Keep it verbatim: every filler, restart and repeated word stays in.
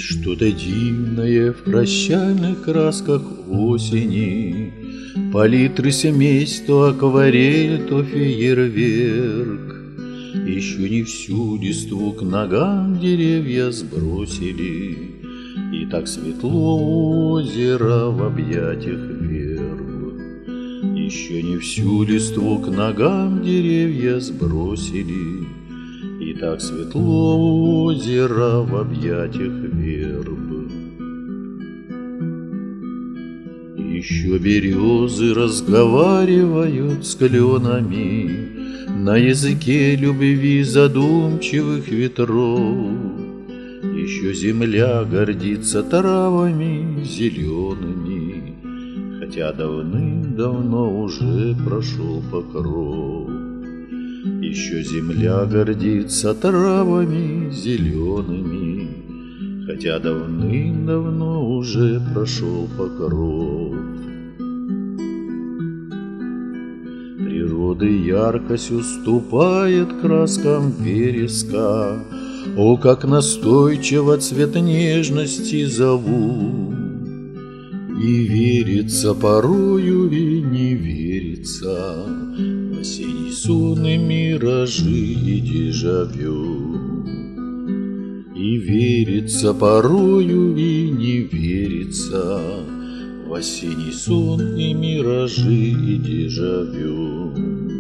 что-то дивное в прощальных красках осени, палитры семейств, то акварель, то фейерверк. Еще не всю листву к ногам деревья сбросили, и так светло озеро в объятиях верб. Еще не всю листву к ногам деревья сбросили, и так светло озеро в объятиях верб. Еще березы разговаривают с кленами на языке любви задумчивых ветров. Еще земля гордится травами зелеными, хотя давным-давно уже прошел покров. Еще земля гордится травами зелеными, хотя давным-давно уже прошел покров. Природы яркость уступает краскам вереска, о, как настойчиво цвет нежности зову. И верится порою, и не верится в осенний сон и миражи и дежавю. И верится порою, и не верится в осенний сон и миражи и дежавю.